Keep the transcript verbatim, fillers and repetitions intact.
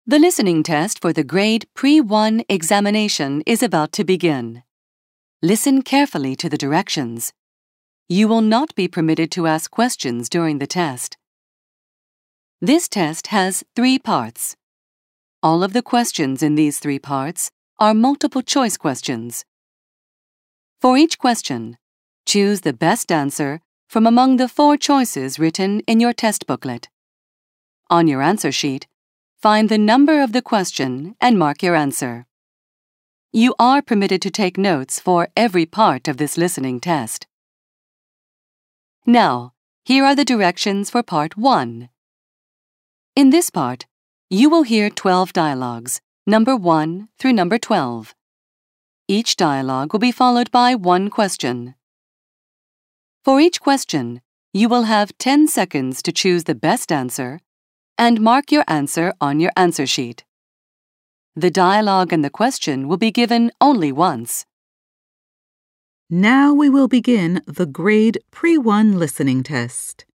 The listening test for the Grade Pre one examination is about to begin. Listen carefully to the directions. You will not be permitted to ask questions during the test. This test has three parts. All of the questions in these three parts are multiple choice questions. For each question, choose the best answer from among the four choices written in your test booklet. On your answer sheet, find the number of the question and mark your answer. You are permitted to take notes for every part of this listening test. Now, here are the directions for Part one. In this part, you will hear twelve dialogues, number one through number twelve. Each dialogue will be followed by one question. For each question, you will have ten seconds to choose the best answer and mark your answer on your answer sheet. The dialogue and the question will be given only once. Now we will begin the Grade Pre one listening test.